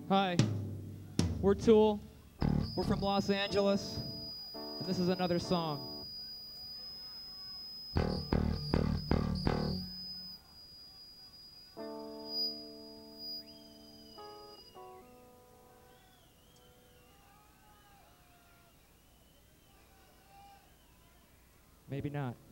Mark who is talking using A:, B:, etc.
A: Hi, we're Tool. We're from Los Angeles, and this is another song. Maybe not.